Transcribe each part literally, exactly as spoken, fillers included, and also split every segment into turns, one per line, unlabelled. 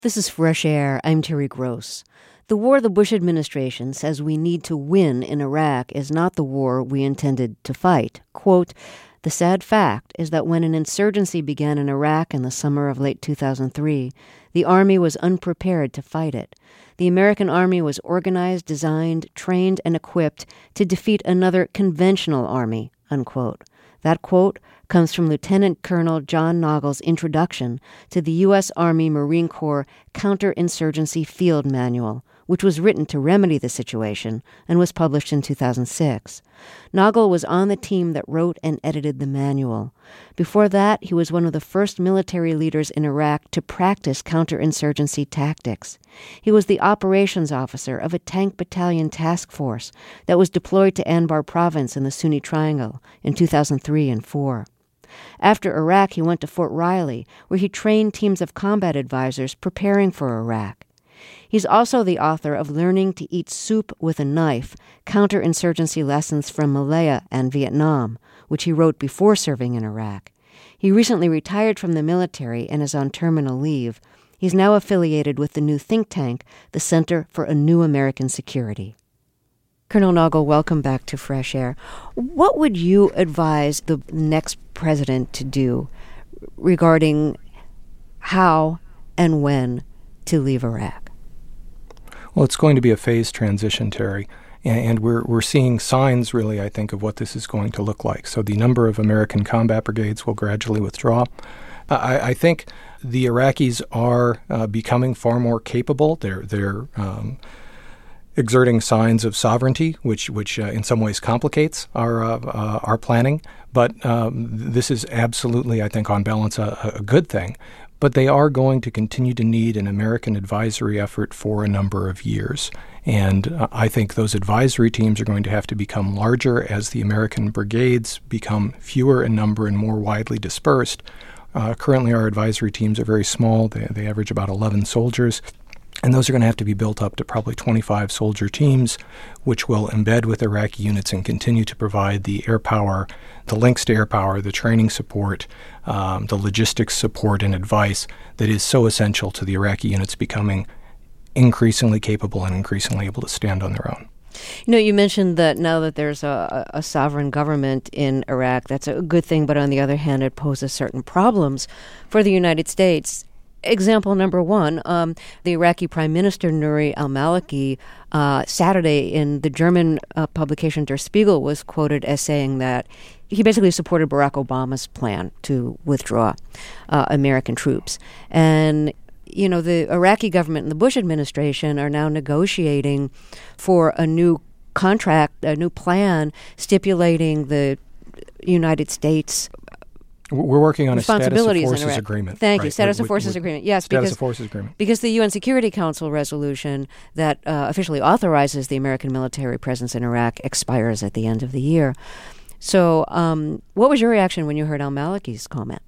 This is Fresh Air. I'm Terry Gross. The war the Bush administration says we need to win in Iraq is not the war we intended to fight. Quote, the sad fact is that when an insurgency began in Iraq in the summer of late two thousand three, the Army was unprepared to fight it. The American Army was organized, designed, trained, and equipped to defeat another conventional army, unquote. That quote comes from Lieutenant Colonel John Nagel's introduction to the U S. Army Marine Corps Counterinsurgency Field Manual, which was written to remedy the situation and was published in two thousand six. Nagel was on the team that wrote and edited the manual. Before that, he was one of the first military leaders in Iraq to practice counterinsurgency tactics. He was the operations officer of a tank battalion task force that was deployed to Anbar province in the Sunni Triangle in two thousand three and four. After Iraq, he went to Fort Riley, where he trained teams of combat advisors preparing for Iraq. He's also the author of Learning to Eat Soup with a Knife, Counterinsurgency Lessons from Malaya and Vietnam, which he wrote before serving in Iraq. He recently retired from the military and is on terminal leave. He's now affiliated with the new think tank, the Center for a New American Security. Colonel Nagel, welcome back to Fresh Air. What would you advise the next president to do regarding how and when to leave Iraq?
Well, it's going to be a phased transition, Terry, and we're we're seeing signs, really, I think, of what this is going to look like. So the number of American combat brigades will gradually withdraw. Uh, I, I think the Iraqis are uh, becoming far more capable. They're they're um, exerting signs of sovereignty, which which uh, in some ways complicates our uh, uh, our planning. But um, this is absolutely, I think, on balance, a, a good thing. But they are going to continue to need an American advisory effort for a number of years. And uh, I think those advisory teams are going to have to become larger as the American brigades become fewer in number and more widely dispersed. Uh, currently, our advisory teams are very small. They, they average about eleven soldiers. And those are going to have to be built up to probably twenty-five soldier teams, which will embed with Iraqi units and continue to provide the air power, the links to air power, the training support, um, the logistics support and advice that is so essential to the Iraqi units becoming increasingly capable and increasingly able to stand on their own.
You know, you mentioned that now that there's a, a sovereign government in Iraq, that's a good thing, but on the other hand, it poses certain problems for the United States. Example number one, um, the Iraqi Prime Minister Nouri al-Maliki uh, Saturday in the German uh, publication Der Spiegel was quoted as saying that he basically supported Barack Obama's plan to withdraw uh, American troops. And, you know, the Iraqi government and the Bush administration are now negotiating for a new contract, a new plan stipulating the United States
We're working on a status of
responsibilities in
forces
Iraq.
agreement.
Thank you.
right?
Status
We-
of forces
we-
agreement. Yes,
Status
because
of forces agreement.
because the U N Security Council resolution that uh, officially authorizes the American military presence in Iraq expires at the end of the year. So, um, what was your reaction when you heard al-Maliki's comment?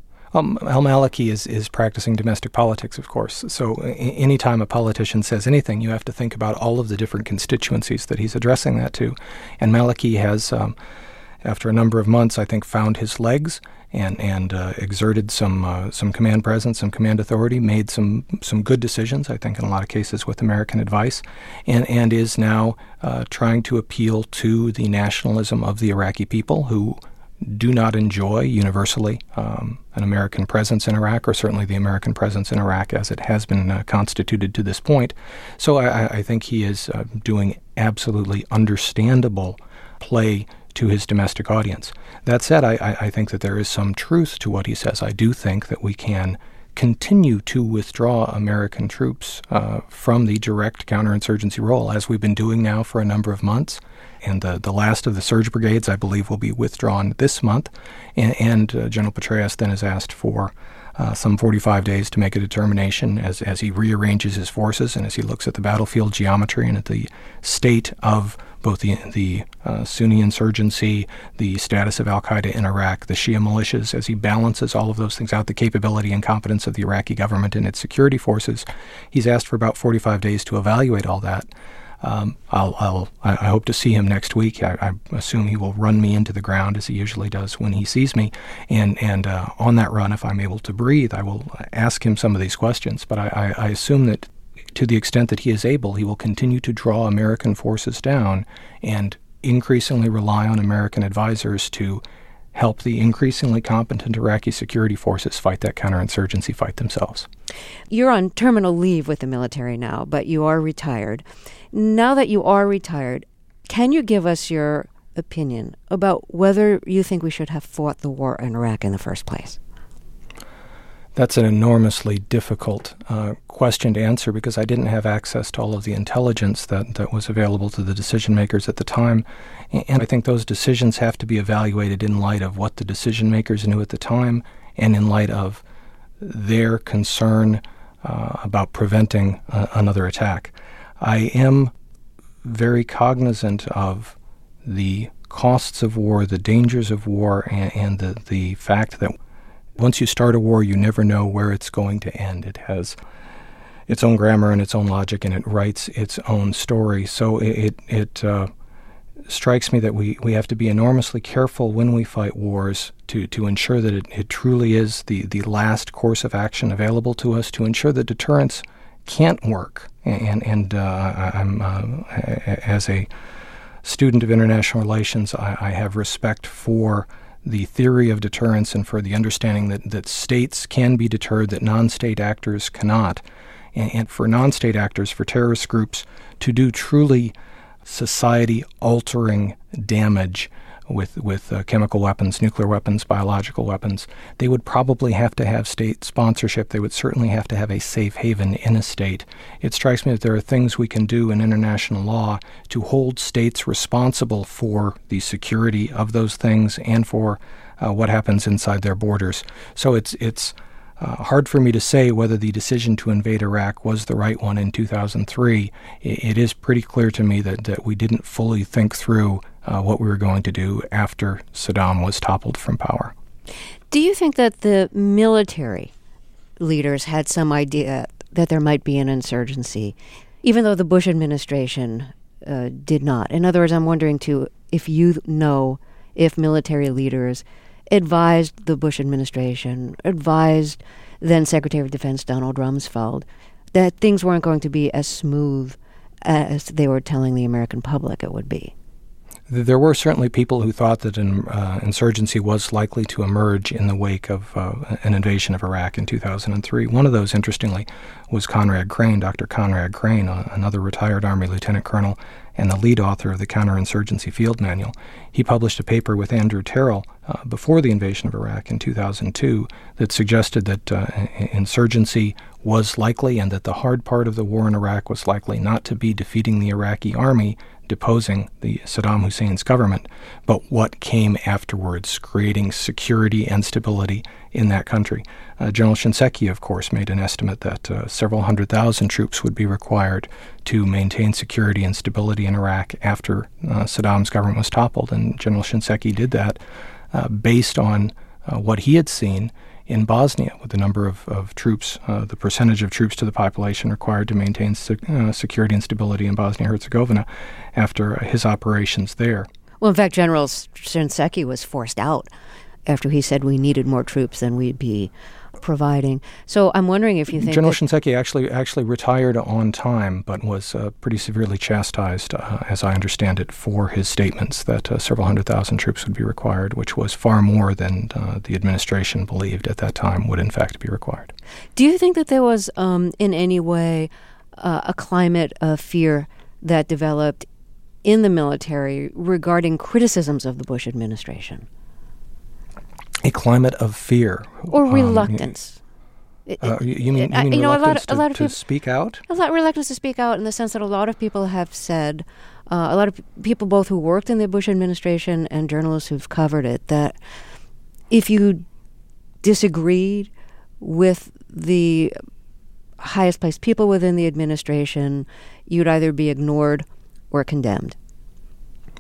Um, al-Maliki is, is practicing domestic politics, of course. So a- anytime a politician says anything, you have to think about all of the different constituencies that he's addressing that to. And Maliki has, um, after a number of months, I think, found his legs and and uh, exerted some uh, some command presence, some command authority, made some some good decisions, I think, in a lot of cases with American advice, and, and is now uh, trying to appeal to the nationalism of the Iraqi people who do not enjoy universally um, an American presence in Iraq, or certainly the American presence in Iraq as it has been uh, constituted to this point. So I, I think he is uh, doing absolutely understandable play to his domestic audience. That said, I, I think that there is some truth to what he says. I do think that we can continue to withdraw American troops uh, from the direct counterinsurgency role, as we've been doing now for a number of months. And the, the last of the surge brigades, I believe, will be withdrawn this month. And, and uh, General Petraeus then has asked for uh, some forty-five days to make a determination as, as he rearranges his forces and as he looks at the battlefield geometry and at the state of both the, the uh, Sunni insurgency, the status of al-Qaeda in Iraq, the Shia militias, as he balances all of those things out, the capability and competence of the Iraqi government and its security forces. He's asked for about forty-five days to evaluate all that. Um, I'll, I'll, I hope to see him next week. I, I assume he will run me into the ground, as he usually does when he sees me. And, and uh, on that run, if I'm able to breathe, I will ask him some of these questions. But I, I, I assume that to the extent that he is able, he will continue to draw American forces down and increasingly rely on American advisors to help the increasingly competent Iraqi security forces fight that counterinsurgency fight themselves.
You're on terminal leave with the military now, but you are retired. Now that you are retired, can you give us your opinion about whether you think we should have fought the war in Iraq in the first place?
That's an enormously difficult uh, question to answer because I didn't have access to all of the intelligence that, that was available to the decision makers at the time. And I think those decisions have to be evaluated in light of what the decision makers knew at the time and in light of their concern uh, about preventing uh, another attack. I am very cognizant of the costs of war, the dangers of war, and, and the, the fact that once you start a war, you never know where it's going to end. It has its own grammar and its own logic, and it writes its own story. So it it uh, strikes me that we, we have to be enormously careful when we fight wars to, to ensure that it, it truly is the, the last course of action available to us, to ensure that deterrence can't work. And, and uh, I'm uh, as a student of international relations, I, I have respect for the theory of deterrence and for the understanding that, that states can be deterred, that non-state actors cannot. And, and for non-state actors, for terrorist groups, to do truly society-altering damage with, with uh, chemical weapons, nuclear weapons, biological weapons, they would probably have to have state sponsorship. They would certainly have to have a safe haven in a state. It strikes me that there are things we can do in international law to hold states responsible for the security of those things and for uh, what happens inside their borders. So it's it's uh, hard for me to say whether the decision to invade Iraq was the right one in two thousand three. It, it is pretty clear to me that, that we didn't fully think through Uh, what we were going to do after Saddam was toppled from power.
Do you think that the military leaders had some idea that there might be an insurgency, even though the Bush administration uh, did not? In other words, I'm wondering, too, if you know if military leaders advised the Bush administration, advised then Secretary of Defense Donald Rumsfeld, that things weren't going to be as smooth as they were telling the American public it would be.
There were certainly people who thought that an uh, insurgency was likely to emerge in the wake of uh, an invasion of Iraq in two thousand three. One of those, interestingly, was Conrad Crane, Doctor Conrad Crane, uh, another retired Army lieutenant colonel and the lead author of the Counterinsurgency Field Manual. He published a paper with Andrew Terrell uh, before the invasion of Iraq in two thousand two that suggested that uh, insurgency was likely and that the hard part of the war in Iraq was likely not to be defeating the Iraqi army, deposing the Saddam Hussein's government, but what came afterwards, creating security and stability in that country. Uh, General Shinseki, of course, made an estimate that uh, several hundred thousand troops would be required to maintain security and stability in Iraq after uh, Saddam's government was toppled, and General Shinseki did that uh, based on uh, what he had seen in Bosnia, with the number of, of troops, uh, the percentage of troops to the population required to maintain se- uh, security and stability in Bosnia-Herzegovina after uh, his operations there.
Well, in fact, General Shinseki was forced out after he said we needed more troops than we'd be providing. So I'm wondering if you think
General
that
Shinseki actually actually retired on time, but was uh, pretty severely chastised, uh, as I understand it, for his statements that uh, several hundred thousand troops would be required, which was far more than uh, the administration believed at that time would in fact be required.
Do you think that there was um, in any way uh, a climate of fear that developed in the military regarding criticisms of the Bush administration?
A climate of fear.
Or reluctance.
Um, uh, you, you mean, you mean
you know, a lot of,
to,
a lot of
to
people,
speak out?
A lot of reluctance to speak out in the sense that a lot of people have said, uh, a lot of people both who worked in the Bush administration and journalists who've covered it, that if you disagreed with the highest placed people within the administration, you'd either be ignored or condemned.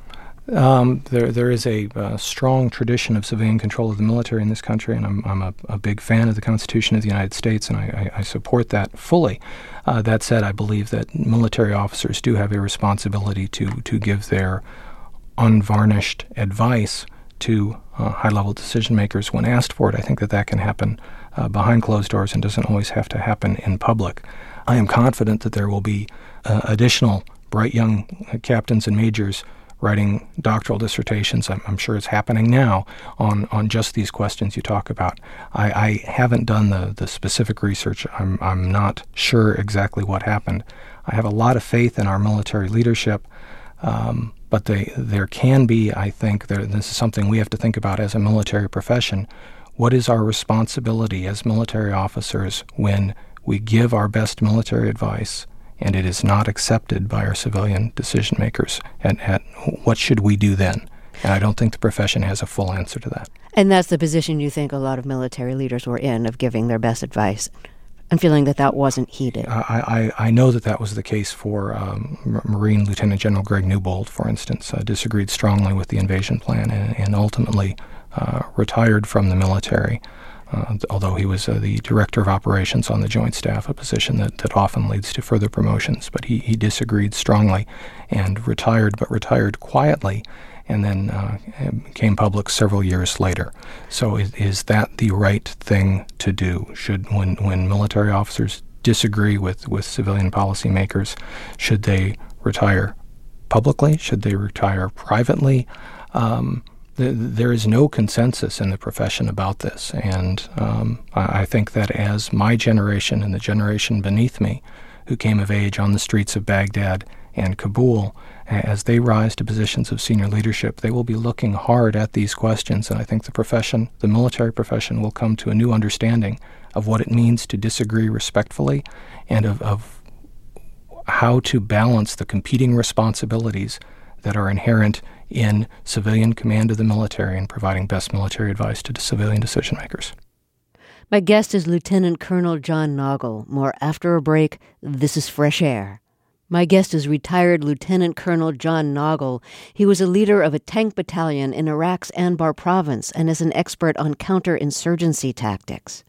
Um, there, there is a uh, strong tradition of civilian control of the military in this country, and I'm, I'm a, a big fan of the Constitution of the United States, and I, I, I support that fully. Uh, that said, I believe that military officers do have a responsibility to, to give their unvarnished advice to uh, high-level decision-makers when asked for it. I think that that can happen uh, behind closed doors and doesn't always have to happen in public. I am confident that there will be uh, additional bright young captains and majors writing doctoral dissertations. I'm, I'm sure it's happening now on, on just these questions you talk about. I, I haven't done the, the specific research. I'm, I'm not sure exactly what happened. I have a lot of faith in our military leadership, um, but they, there can be, I think, there, this is something we have to think about as a military profession. What is our responsibility as military officers when we give our best military advice and it is not accepted by our civilian decision makers? And, and what should we do then? And I don't think the profession has a full answer to that.
And that's the position you think a lot of military leaders were in, of giving their best advice and feeling that that wasn't heeded.
I, I, I know that that was the case for um, Marine Lieutenant General Greg Newbold, for instance, uh, disagreed strongly with the invasion plan and, and ultimately uh, retired from the military. Uh, although he was uh, the director of operations on the Joint Staff, a position that, that often leads to further promotions. But he, he disagreed strongly and retired, but retired quietly, and then uh, came public several years later. So is, is that the right thing to do? Should, when, when military officers disagree with, with civilian policymakers, should they retire publicly? Should they retire privately? Um, There is no consensus in the profession about this, and um, I think that as my generation and the generation beneath me, who came of age on the streets of Baghdad and Kabul, as they rise to positions of senior leadership, they will be looking hard at these questions, and I think the profession, the military profession, will come to a new understanding of what it means to disagree respectfully and of, of how to balance the competing responsibilities that are inherent in civilian command of the military and providing best military advice to the civilian decision makers.
My guest is Lieutenant Colonel John Nagl. More after a break. This is Fresh Air. My guest is retired Lieutenant Colonel John Nagl. He was a leader of a tank battalion in Iraq's Anbar province and is an expert on counterinsurgency tactics.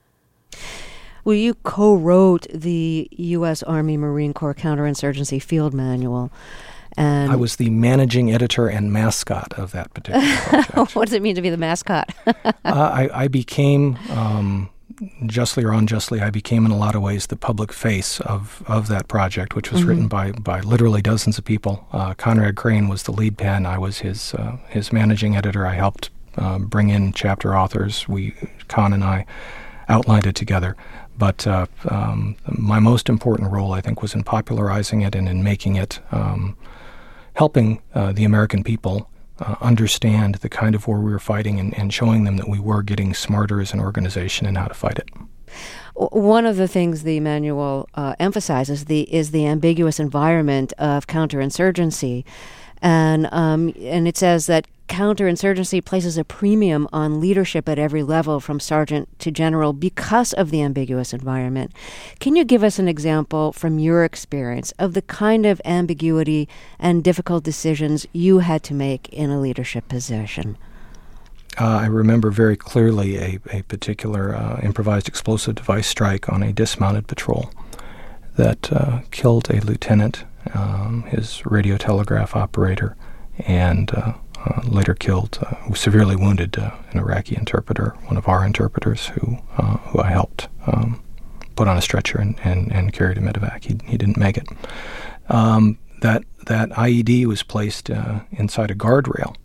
Well, you co-wrote the U S. Army Marine Corps Counterinsurgency Field Manual. And
I was the managing editor and mascot of that particular project.
What does it mean to be the mascot?
uh, I, I became, um, justly or unjustly, I became in a lot of ways the public face of, of that project, which was mm-hmm. written by, by literally dozens of people. Uh, Conrad Crane was the lead pen. I was his uh, his managing editor. I helped uh, bring in chapter authors. We, Con and I, outlined it together. But uh, um, my most important role, I think, was in popularizing it and in making it um, helping uh, the American people uh, understand the kind of war we were fighting and, and showing them that we were getting smarter as an organization and how to fight it.
One of the things the manual uh, emphasizes the is the ambiguous environment of counterinsurgency. And um, and it says that counterinsurgency places a premium on leadership at every level, from sergeant to general, because of the ambiguous environment. Can you give us an example from your experience of the kind of ambiguity and difficult decisions you had to make in a leadership position?
Uh, I remember very clearly a, a particular uh, improvised explosive device strike on a dismounted patrol that uh, killed a lieutenant, um, his radio telegraph operator, and uh, uh, later killed, uh, severely wounded uh, an Iraqi interpreter, one of our interpreters, who uh, who I helped um, put on a stretcher and, and, and carried him medevac. He, he didn't make it. Um, that, that I E D was placed uh, inside a guardrail.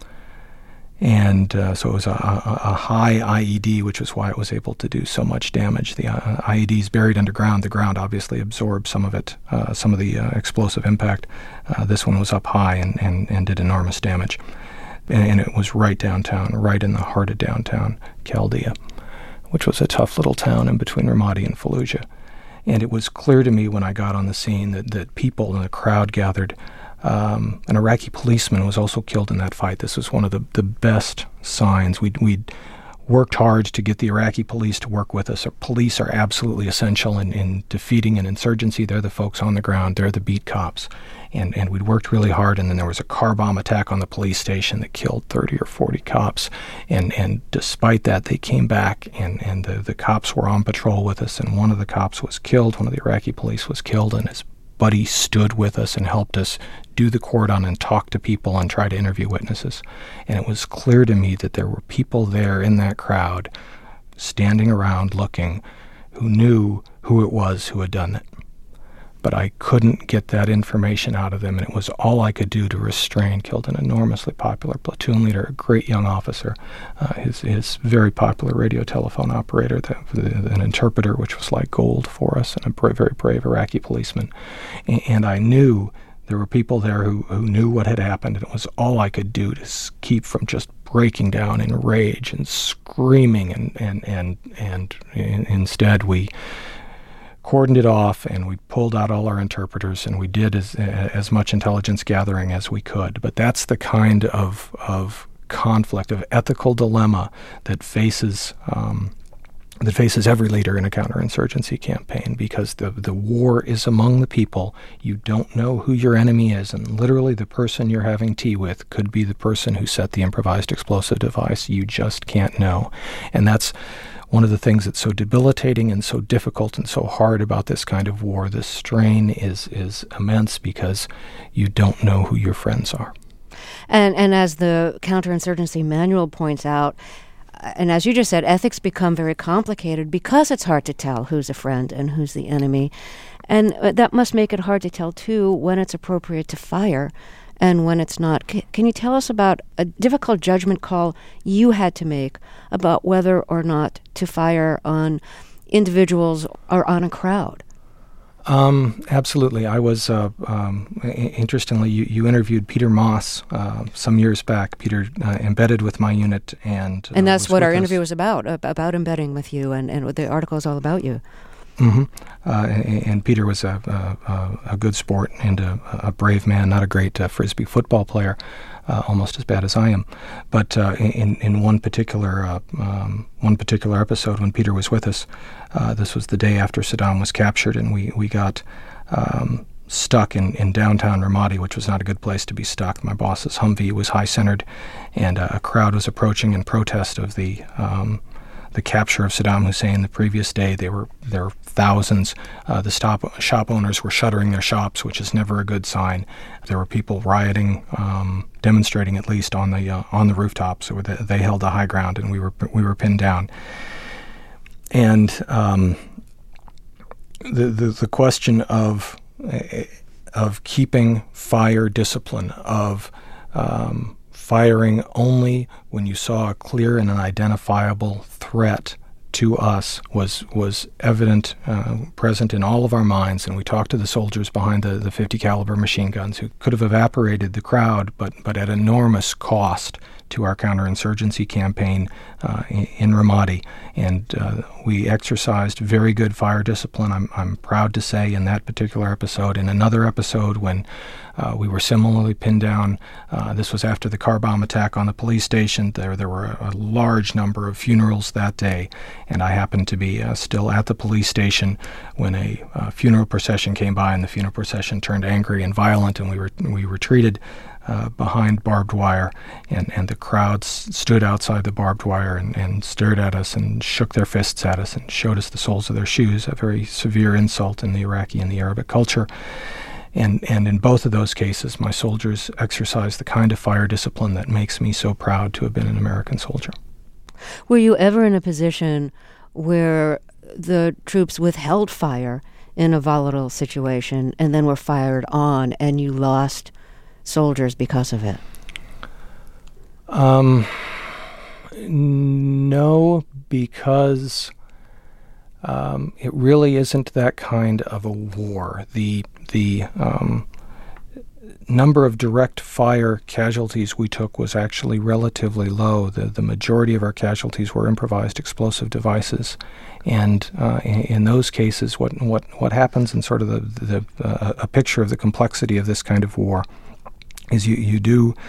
And uh, so it was a, a, a high I E D, which was why it was able to do so much damage. The uh, I E D is buried underground. The ground obviously absorbed some of it, uh, some of the uh, explosive impact. Uh, this one was up high and, and, and did enormous damage. And, and it was right downtown, right in the heart of downtown Chaldea, which was a tough little town in between Ramadi and Fallujah. And it was clear to me when I got on the scene that, that people in the crowd gathered. Um, an Iraqi policeman was also killed in that fight. This was one of the, the best signs. We'd, we'd, worked hard to get the Iraqi police to work with us. Our police are absolutely essential in, in defeating an insurgency. They're the folks on the ground. They're the beat cops. And and we'd worked really hard, and then there was a car bomb attack on the police station that killed thirty or forty cops. And and despite that, they came back, and, and the, the cops were on patrol with us, and one of the cops was killed. One of the Iraqi police was killed, and his buddy stood with us and helped us do the cordon and talk to people and try to interview witnesses. And it was clear to me that there were people there in that crowd standing around looking who knew who it was who had done it. But I couldn't get that information out of them, and it was all I could do to restrain. Killed an enormously popular platoon leader, a great young officer, uh, his his very popular radio telephone operator, the, the, an interpreter, which was like gold for us, and a bra- very brave Iraqi policeman. And, and I knew there were people there who, who knew what had happened, and it was all I could do to s- keep from just breaking down in rage and screaming, and, and, and, and, and instead we cordoned it off, and we pulled out all our interpreters, and we did as as much intelligence gathering as we could. But that's the kind of of conflict, of ethical dilemma that faces um, that faces every leader in a counterinsurgency campaign, because the the war is among the people. You don't know who your enemy is, and literally the person you're having tea with could be the person who set the improvised explosive device. You just can't know, and that's one of the things that's so debilitating and so difficult and so hard about this kind of war. The strain is is immense because you don't know who your friends are.
And and as the counterinsurgency manual points out, and as you just said, ethics become very complicated because it's hard to tell who's a friend and who's the enemy. And that must make it hard to tell, too, when it's appropriate to fire and when it's not. C- can you tell us about a difficult judgment call you had to make about whether or not to fire on individuals or on a crowd?
Um, absolutely. I was, uh, um, I- interestingly, you, you interviewed Peter Moss uh, some years back. Peter uh, embedded with my unit. And uh,
And that's what our
us.
interview was about, about embedding with you, and, and the article is all about you.
Mm-hmm. Uh, and, and Peter was a, a, a good sport and a, a brave man, not a great uh, Frisbee football player, uh, almost as bad as I am. But uh, in in one particular uh, um, one particular episode, when Peter was with us, uh, this was the day after Saddam was captured, and we we got um, stuck in, in downtown Ramadi, which was not a good place to be stuck. My boss's Humvee was high-centered, and uh, a crowd was approaching in protest of the um, the capture of Saddam Hussein the previous day. They were there were thousands. Uh, the stop, shop owners were shuttering their shops, which is never a good sign. There were people rioting, um, demonstrating at least on the uh, on the rooftops. So they, they held the high ground, and we were we were pinned down. And um, the, the the question of of keeping fire discipline, of um, firing only when you saw a clear and an identifiable threat to us was was evident, uh, present in all of our minds. And we talked to the soldiers behind the, the fifty caliber machine guns who could have evaporated the crowd, but but at enormous cost to our counterinsurgency campaign uh, in, in Ramadi. And uh, we exercised very good fire discipline, I'm, I'm proud to say, in that particular episode. In another episode, when uh, we were similarly pinned down, uh, this was after the car bomb attack on the police station. There, there were a, a large number of funerals that day, and I happened to be uh, still at the police station when a uh, funeral procession came by, and the funeral procession turned angry and violent, and we were we retreated Uh, behind barbed wire, and, and the crowds stood outside the barbed wire and, and stared at us and shook their fists at us and showed us the soles of their shoes, a very severe insult in the Iraqi and the Arabic culture. And, and in both of those cases, my soldiers exercised the kind of fire discipline that makes me so proud to have been an American soldier.
Were you ever in a position where the troops withheld fire in a volatile situation and then were fired on and you lost soldiers because of it?
Um, no, because um, it really isn't that kind of a war. The the um, number of direct fire casualties we took was actually relatively low. The the majority of our casualties were improvised explosive devices, and uh, in, in those cases, what what what happens in sort of the the uh, a picture of the complexity of this kind of war is you you do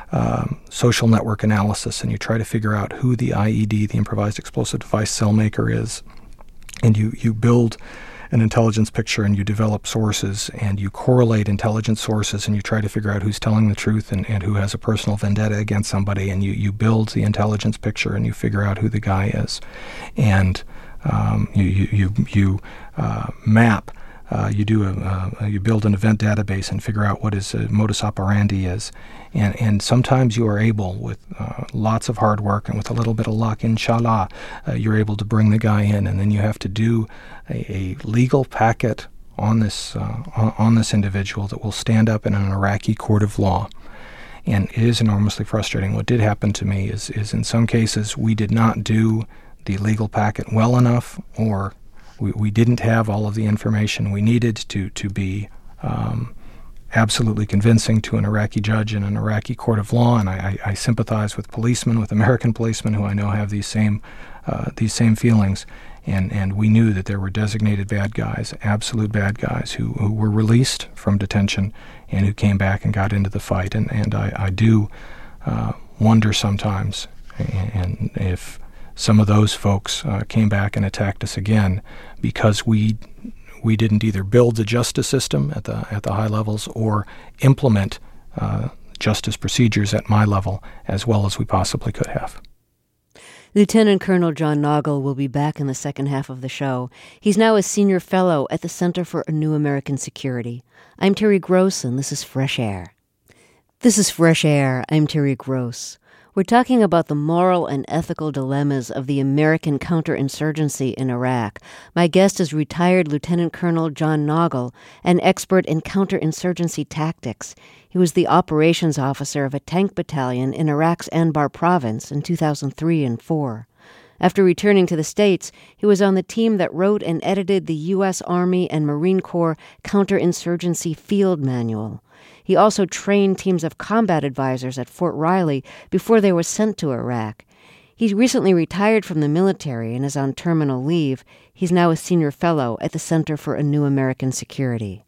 um, social network analysis, and you try to figure out who the I E D, the improvised explosive device cell maker, is. And you, you build an intelligence picture, and you develop sources, and you correlate intelligence sources, and you try to figure out who's telling the truth and, and who has a personal vendetta against somebody, and you, you build the intelligence picture, and you figure out who the guy is. And um, you, you, you, you uh, map, uh, you do a, uh, you build an event database and figure out what his uh, modus operandi is. And, and sometimes you are able, with uh, lots of hard work and with a little bit of luck, inshallah, uh, you're able to bring the guy in, and then you have to do a, a legal packet on this uh, on, on this individual that will stand up in an Iraqi court of law. And it is enormously frustrating. What did happen to me is, is in some cases we did not do the legal packet well enough, or we, we didn't have all of the information we needed to, to be um, absolutely convincing to an Iraqi judge in an Iraqi court of law. And I, I, I sympathize with policemen, with American policemen who I know have these same uh, these same feelings. And, and we knew that there were designated bad guys, absolute bad guys, who, who were released from detention and who came back and got into the fight. And, and I, I do uh, wonder sometimes and if some of those folks uh, came back and attacked us again because we we didn't either build the justice system at the at the high levels or implement uh, justice procedures at my level as well as we possibly could have.
Lieutenant Colonel John Nagl will be back in the second half of the show. He's now a senior fellow at the Center for a New American Security. I'm Terry Gross, and this is Fresh Air. This is Fresh Air. I'm Terry Gross. We're talking about the moral and ethical dilemmas of the American counterinsurgency in Iraq. My guest is retired Lieutenant Colonel John Nagl, an expert in counterinsurgency tactics. He was the operations officer of a tank battalion in Iraq's Anbar province in two thousand three and four. After returning to the States, he was on the team that wrote and edited the U S Army and Marine Corps Counterinsurgency Field Manual. He also trained teams of combat advisors at Fort Riley before they were sent to Iraq. He recently retired from the military and is on terminal leave. He's now a senior fellow at the Center for a New American Security.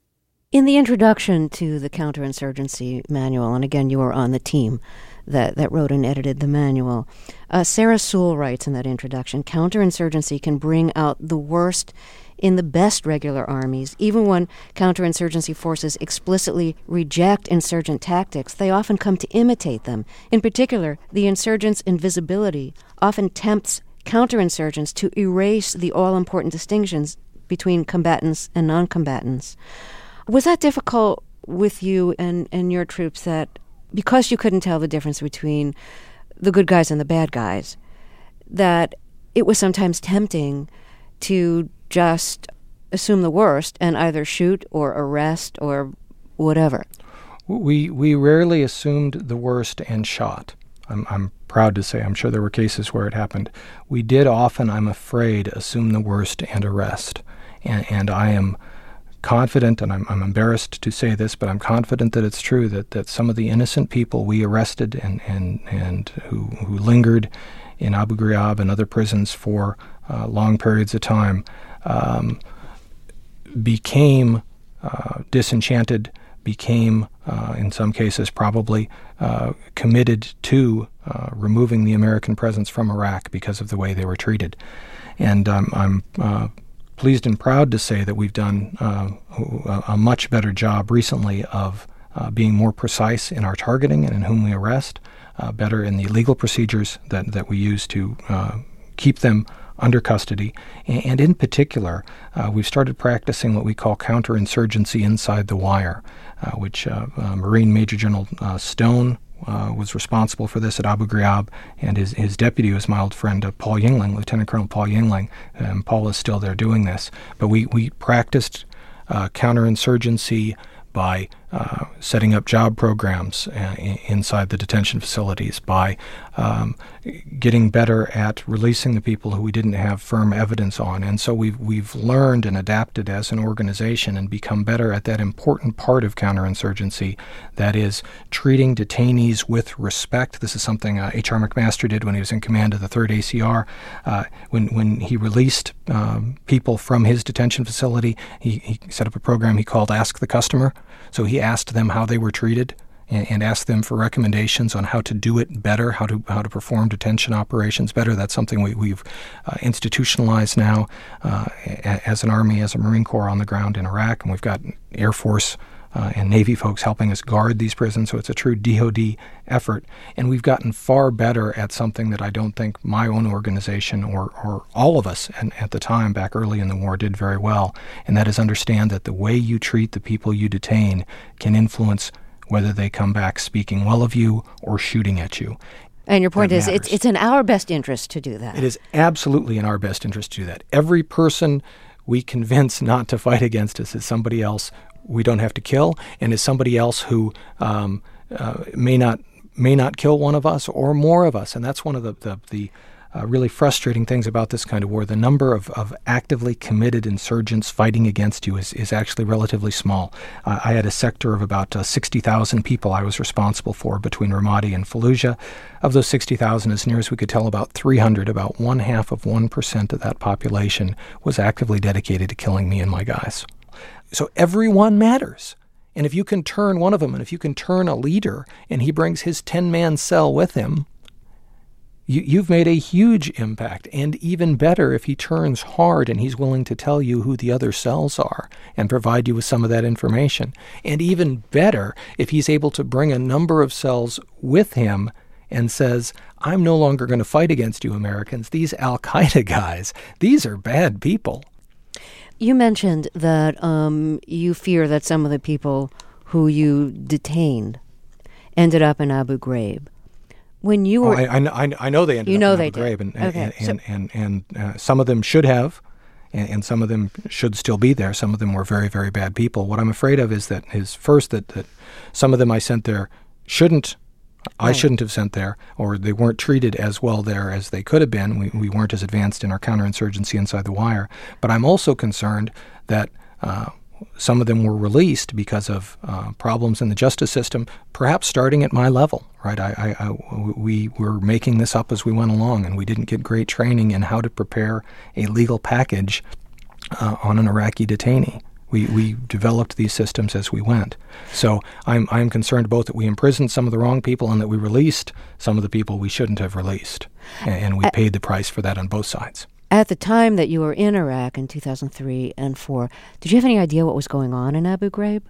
In the introduction to the Counterinsurgency Manual, and again, you were on the team that, that wrote and edited the manual, uh, Sarah Sewell writes in that introduction, counterinsurgency can bring out the worst in the best regular armies. Even when counterinsurgency forces explicitly reject insurgent tactics, they often come to imitate them. In particular, the insurgents' invisibility often tempts counterinsurgents to erase the all-important distinctions between combatants and non-combatants. Was that difficult with you and, and your troops, that because you couldn't tell the difference between the good guys and the bad guys, that it was sometimes tempting to just assume the worst and either shoot or arrest or whatever?
We we rarely assumed the worst and shot. I'm, I'm proud to say, I'm sure there were cases where it happened. We did often, I'm afraid, assume the worst and arrest. And, and I am confident, and I'm, I'm embarrassed to say this, but I'm confident that it's true, that, that some of the innocent people we arrested and, and, and who, who lingered in Abu Ghraib and other prisons for uh, long periods of time um, became uh, disenchanted, became, uh, in some cases probably, uh, committed to uh, removing the American presence from Iraq because of the way they were treated. And um, I'm uh, pleased and proud to say that we've done uh, a much better job recently of uh, being more precise in our targeting and in whom we arrest, uh, better in the legal procedures that, that we use to uh, keep them under custody. And, and in particular, uh, we've started practicing what we call counterinsurgency inside the wire, uh, which uh, uh, Marine Major General uh, Stone Uh, was responsible for this at Abu Ghraib, and his, his deputy was my old friend uh, Paul Yingling, Lieutenant Colonel Paul Yingling. Um, Paul is still there doing this. But we, we practiced uh, counterinsurgency by uh, setting up job programs uh, inside the detention facilities, by um, getting better at releasing the people who we didn't have firm evidence on. And so we've, we've learned and adapted as an organization and become better at that important part of counterinsurgency, that is treating detainees with respect. This is something uh, H R McMaster did when he was in command of the third A C R. Uh, when, when he released um, people from his detention facility, he, he set up a program he called Ask the Customer. So he asked them how they were treated and, and ask them for recommendations on how to do it better, how to how to perform detention operations better. That's something we, we've uh, institutionalized now uh, as an Army, as a Marine Corps on the ground in Iraq, and we've got Air Force Uh, and Navy folks helping us guard these prisons, so it's a true D O D effort. And we've gotten far better at something that I don't think my own organization or, or all of us and, at the time back early in the war did very well, and that is understand that the way you treat the people you detain can influence whether they come back speaking well of you or shooting at you.
And your point is it's, it's in our best interest to do that.
It is absolutely in our best interest to do that. Every person we convince not to fight against us is somebody else we don't have to kill, and is somebody else who um, uh, may not may not kill one of us or more of us. And that's one of the the, the uh, really frustrating things about this kind of war. The number of, of actively committed insurgents fighting against you is, is actually relatively small. Uh, I had a sector of about uh, sixty thousand people I was responsible for between Ramadi and Fallujah. Of those sixty thousand, as near as we could tell, about three hundred, about one half of one percent of that population was actively dedicated to killing me and my guys. So everyone matters. And if you can turn one of them, and if you can turn a leader, and he brings his ten-man cell with him, you, you've made a huge impact. And even better if he turns hard and he's willing to tell you who the other cells are and provide you with some of that information. And even better if he's able to bring a number of cells with him and says, I'm no longer going to fight against you Americans. These Al-Qaeda guys, these are bad people.
You mentioned that um, you fear that some of the people who you detained ended up in Abu Ghraib. When you were,
oh, I, I, I know they ended
you
up
know
in
they
Abu Ghraib,
did.
and
Okay,
and
so,
and, and, and uh, some of them should have, and, and some of them should still be there. Some of them were very, very bad people. What I'm afraid of is that is first that, that some of them I sent there shouldn't. I
right.
shouldn't have sent there, or they weren't treated as well there as they could have been. We, we weren't as advanced in our counterinsurgency inside the wire. But I'm also concerned that uh, some of them were released because of uh, problems in the justice system, perhaps starting at my level. Right? I, I, I, we were making this up as we went along, and we didn't get great training in how to prepare a legal package uh, on an Iraqi detainee. We we developed these systems as we went. So I'm I'm concerned both that we imprisoned some of the wrong people and that we released some of the people we shouldn't have released. And, and we at, paid the price for that on both sides.
At the time that you were in Iraq in two thousand three and four, did you have any idea what was going on in Abu Ghraib?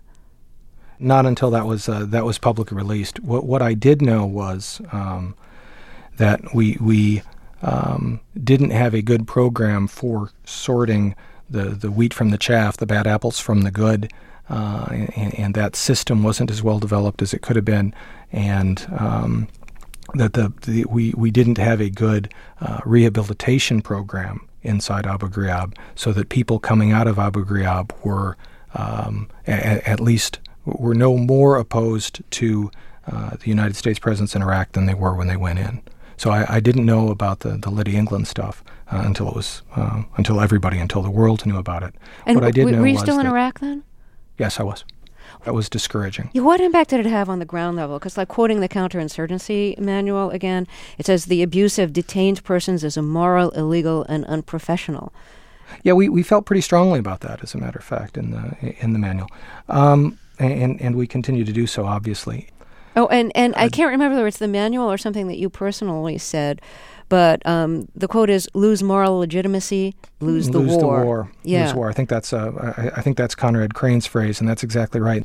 Not until that was uh, that was publicly released. What what I did know was um, that we we um, didn't have a good program for sorting the, the wheat from the chaff, the bad apples from the good, uh, and, and that system wasn't as well developed as it could have been, and um, that the, the we, we didn't have a good uh, rehabilitation program inside Abu Ghraib, so that people coming out of Abu Ghraib were um, a, at least were no more opposed to uh, the United States presence in Iraq than they were when they went in. So I, I didn't know about the, the Lydia England stuff uh, until it was uh, until everybody, until the world knew about it.
And
what I did
w-
know
were you
was
still in
that,
Iraq then?
Yes, I was. That was discouraging.
Yeah, what impact did it have on the ground level? Because, like, quoting the counterinsurgency manual again, it says the abuse of detained persons is immoral, illegal, and unprofessional.
Yeah, we, we felt pretty strongly about that, as a matter of fact, in the in the manual, um, and and we continue to do so, obviously.
Oh, and, and I can't remember whether it's the manual or something that you personally said, but um, the quote is, lose moral legitimacy, lose the
lose
war.
the war.
Yeah.
Lose war. I think that's uh, I, I think that's Conrad Crane's phrase, and that's exactly right.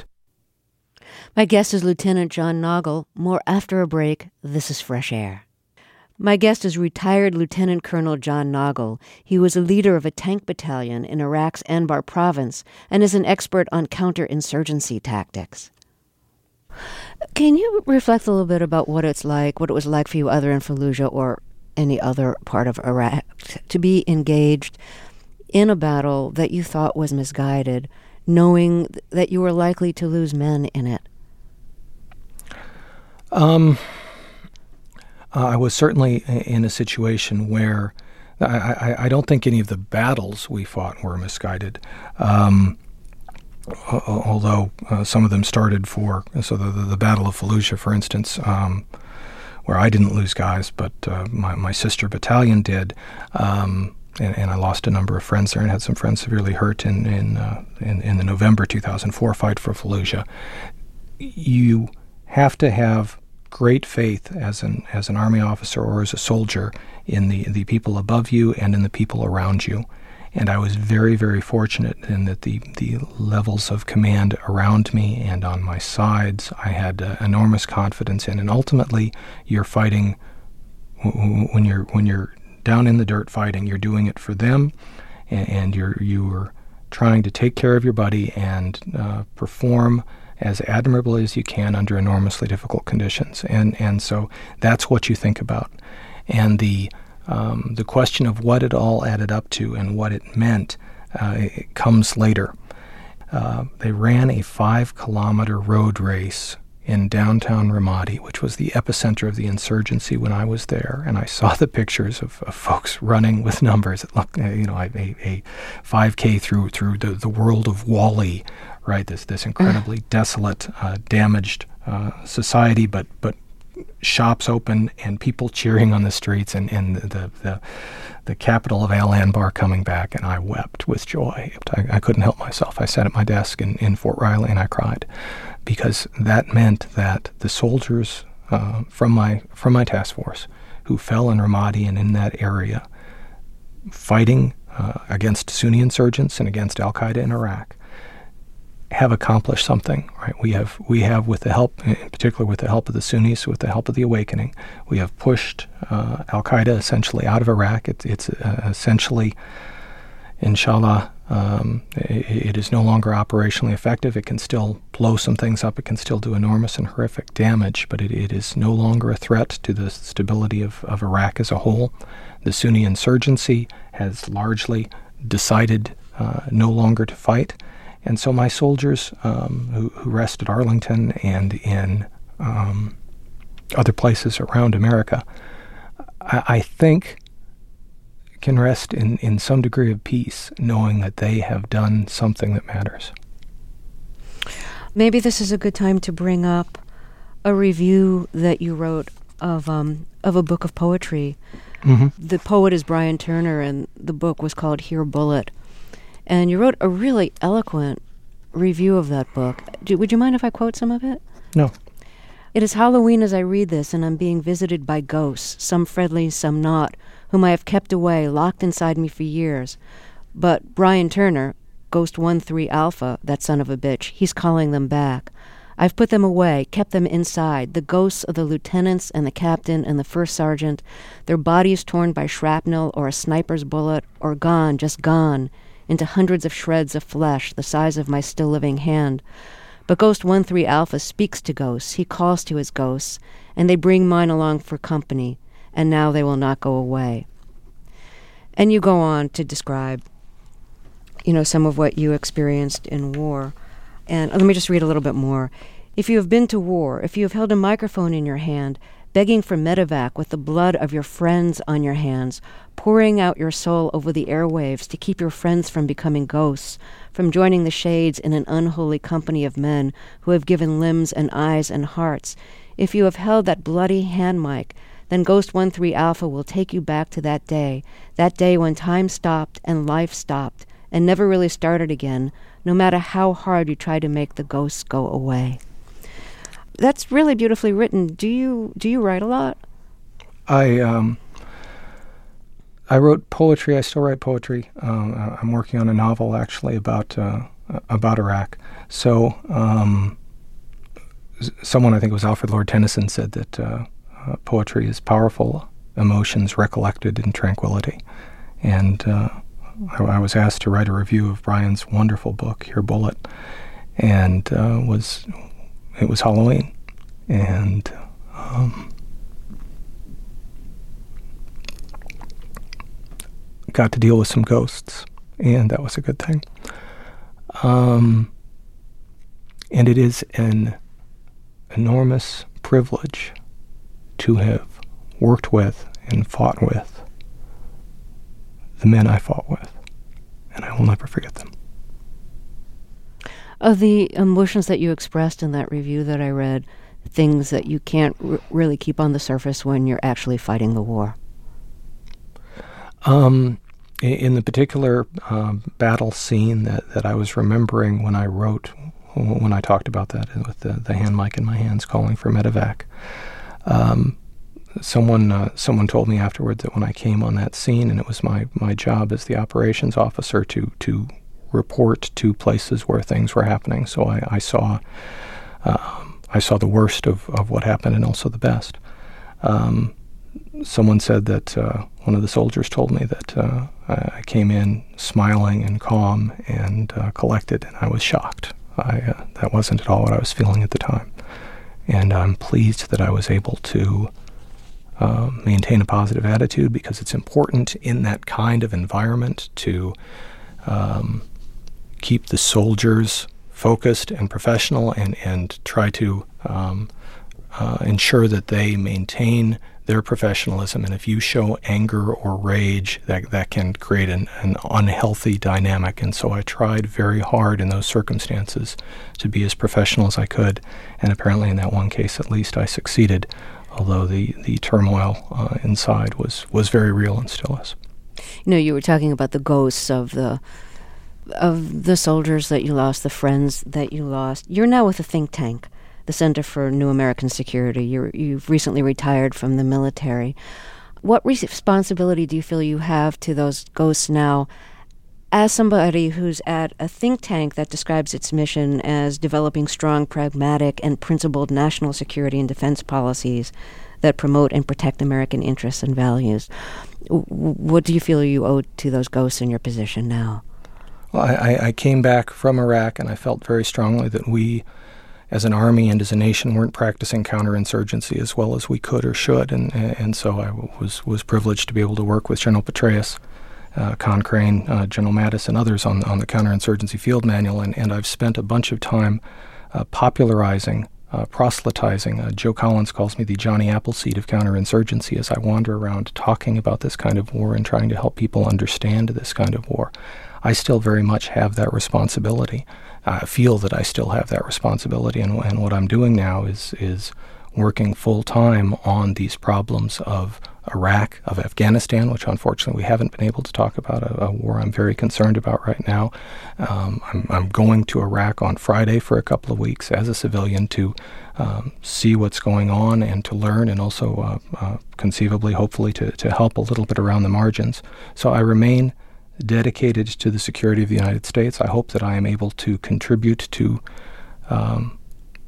My guest is Lieutenant John Nagl. More after a break. This is Fresh Air. My guest is retired Lieutenant Colonel John Nagl. He was a leader of a tank battalion in Iraq's Anbar province and is an expert on counterinsurgency tactics. Can you reflect a little bit about what it's like, what it was like for you either in Fallujah or any other part of Iraq to be engaged in a battle that you thought was misguided, knowing that you were likely to lose men in it?
Um, uh, I was certainly in a situation where I, I, I don't think any of the battles we fought were misguided. Um, although uh, some of them started for, so the, the, the Battle of Fallujah, for instance, um, where I didn't lose guys, but uh, my, my sister battalion did, um, and, and I lost a number of friends there and had some friends severely hurt in in, uh, in, in the November two thousand four fight for Fallujah. You have to have great faith as an as an Army officer or as a soldier in the, the people above you and in the people around you. And I was very, very fortunate in that the, the levels of command around me and on my sides I had uh, enormous confidence in. And ultimately, you're fighting when you're when you're down in the dirt fighting. You're doing it for them, and, and you're you're trying to take care of your buddy and uh, perform as admirably as you can under enormously difficult conditions. And and so that's what you think about. And the um, the question of what it all added up to and what it meant uh, it comes later. Uh, they ran a five-kilometer road race in downtown Ramadi, which was the epicenter of the insurgency when I was there, and I saw the pictures of, of folks running with numbers. It looked, you know, a, a five K through through the, the world of Wall-E, right? This this incredibly desolate, uh, damaged uh, society, but but shops open and people cheering on the streets, and, and the, the the capital of Al Anbar coming back, and I wept with joy. I, I couldn't help myself. I sat at my desk in, in Fort Riley and I cried, because that meant that the soldiers uh, from my from my task force who fell in Ramadi and in that area, fighting uh, against Sunni insurgents and against Al Qaeda in Iraq, have accomplished something. Right? We have we have with the help, in particular with the help of the Sunnis, with the help of the awakening, we have pushed uh, Al Qaeda essentially out of Iraq. It, it's uh, essentially, inshallah. Um, it, it is no longer operationally effective. It can still blow some things up. It can still do enormous and horrific damage, but it, it is no longer a threat to the stability of, of Iraq as a whole. The Sunni insurgency has largely decided uh, no longer to fight. And so my soldiers um, who, who rest at Arlington and in um, other places around America, I, I think can rest in, in some degree of peace, knowing that they have done something that matters.
Maybe this is a good time to bring up a review that you wrote of um, of a book of poetry. Mm-hmm. The poet is Brian Turner, and the book was called Here Bullet. And you wrote a really eloquent review of that book. Do, would you mind if I quote some of it?
No.
It is Halloween as I read this, and I'm being visited by ghosts, some friendly, some not, whom I have kept away, locked inside me for years. But Brian Turner, Ghost one three Alpha, that son of a bitch, he's calling them back. I've put them away, kept them inside, the ghosts of the lieutenants and the captain and the first sergeant, their bodies torn by shrapnel or a sniper's bullet, or gone, just gone, into hundreds of shreds of flesh the size of my still-living hand. But Ghost one three Alpha speaks to ghosts, he calls to his ghosts, and they bring mine along for company, and now they will not go away. And you go on to describe, you know, some of what you experienced in war. And let me just read a little bit more. If you have been to war, if you have held a microphone in your hand, begging for medevac with the blood of your friends on your hands, pouring out your soul over the airwaves to keep your friends from becoming ghosts, from joining the shades in an unholy company of men who have given limbs and eyes and hearts, if you have held that bloody hand mic, then Ghost one three Alpha will take you back to that day, that day when time stopped and life stopped and never really started again, no matter how hard you try to make the ghosts go away. That's really beautifully written. Do you do you write a lot?
I um, I wrote poetry. I still write poetry. Um, I'm working on a novel actually about uh, about Iraq. So um, someone, I think it was Alfred Lord Tennyson, said that uh, uh, poetry is powerful emotions recollected in tranquility. And uh, I, I was asked to write a review of Brian's wonderful book, Here Bullet, and uh, was. It was Halloween, and um, got to deal with some ghosts, and that was a good thing. Um, and it is an enormous privilege to have worked with and fought with the men I fought with, and I will never forget them.
Of the emotions that you expressed in that review that I read, things that you can't r- really keep on the surface when you're actually fighting the war?
Um, in the particular um, battle scene that, that I was remembering when I wrote when I talked about that with the, the hand mic in my hands calling for medevac. Um, someone uh, someone told me afterwards that when I came on that scene, and it was my, my job as the operations officer to to report to places where things were happening. So I, I saw um, I saw the worst of, of what happened and also the best. Um, someone said that uh, one of the soldiers told me that uh, I came in smiling and calm and uh, collected, and I was shocked. I, uh, that wasn't at all what I was feeling at the time. And I'm pleased that I was able to uh, maintain a positive attitude, because it's important in that kind of environment to um, keep the soldiers focused and professional, and, and try to um, uh, ensure that they maintain their professionalism. And if you show anger or rage, that that can create an, an unhealthy dynamic. And so I tried very hard in those circumstances to be as professional as I could. And apparently in that one case, at least, I succeeded, although the, the turmoil uh, inside was, was very real and still is.
You know, you were talking about the ghosts of the of the soldiers that you lost, the friends that you lost. You're now with a think tank, the Center for New American Security. You're, you've recently retired from the military. What responsibility do you feel you have to those ghosts now, as somebody who's at a think tank that describes its mission as developing strong, pragmatic, and principled national security and defense policies that promote and protect American interests and values? What do you feel you owe to those ghosts in your position now?
Well, I, I came back from Iraq, and I felt very strongly that we, as an army and as a nation, weren't practicing counterinsurgency as well as we could or should, and and so I was was privileged to be able to work with General Petraeus, uh, Con Crane, uh, General Mattis, and others on on the counterinsurgency field manual, and, and I've spent a bunch of time uh, popularizing, uh, proselytizing. Uh, Joe Collins calls me the Johnny Appleseed of counterinsurgency, as I wander around talking about this kind of war and trying to help people understand this kind of war. I still very much have that responsibility. I feel that I still have that responsibility, and, and what I'm doing now is is working full-time on these problems of Iraq, of Afghanistan, which unfortunately we haven't been able to talk about, a, a war I'm very concerned about right now. Um, I'm, I'm going to Iraq on Friday for a couple of weeks as a civilian to um, see what's going on and to learn, and also uh, uh, conceivably, hopefully, to, to help a little bit around the margins. So I remain dedicated to the security of the United States. I hope that I am able to contribute to um,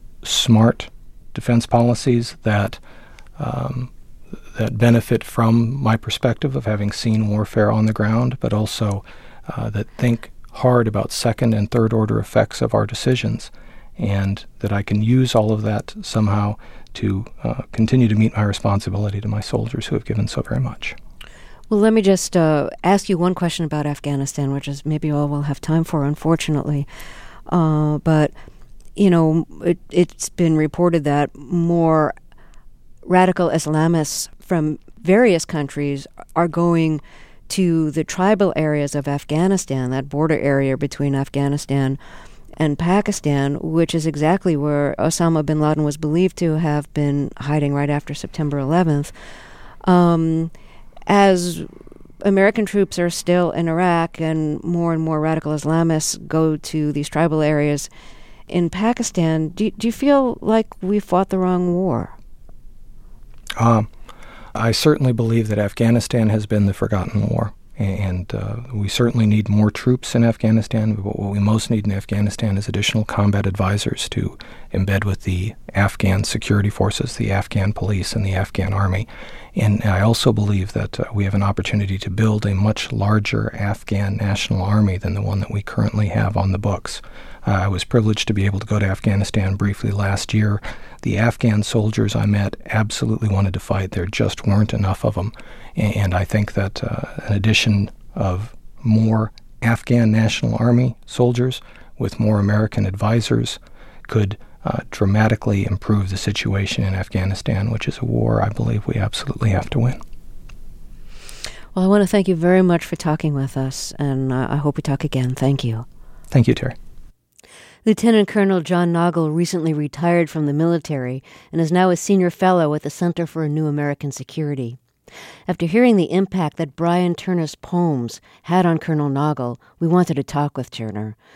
smart defense policies that um, that benefit from my perspective of having seen warfare on the ground, but also uh, that think hard about second and third order effects of our decisions, and that I can use all of that somehow to uh, continue to meet my responsibility to my soldiers who have given so very much.
Well, let me just uh, ask you one question about Afghanistan, which is maybe all we'll have time for, unfortunately. Uh, but, you know, it, it's been reported that more radical Islamists from various countries are going to the tribal areas of Afghanistan, that border area between Afghanistan and Pakistan, which is exactly where Osama bin Laden was believed to have been hiding right after September eleventh. Um... As American troops are still in Iraq and more and more radical Islamists go to these tribal areas in Pakistan, do, do you feel like we fought the wrong war?
Um, I certainly believe that Afghanistan has been the forgotten war, and uh, we certainly need more troops in Afghanistan. But what we most need in Afghanistan is additional combat advisors to embed with the Afghan security forces, the Afghan police, and the Afghan army. And I also believe that uh, we have an opportunity to build a much larger Afghan national army than the one that we currently have on the books. Uh, I was privileged to be able to go to Afghanistan briefly last year. The Afghan soldiers I met absolutely wanted to fight. There just weren't enough of them. And, and I think that uh, an addition of more Afghan National Army soldiers with more American advisors could Uh, dramatically improve the situation in Afghanistan, which is a war I believe we absolutely have to win.
Well, I want to thank you very much for talking with us, and uh, I hope we talk again. Thank you.
Thank you, Terry.
Lieutenant Colonel John Nagl recently retired from the military and is now a senior fellow at the Center for New American Security. After hearing the impact that Brian Turner's poems had on Colonel Nagl, we wanted to talk with Turner.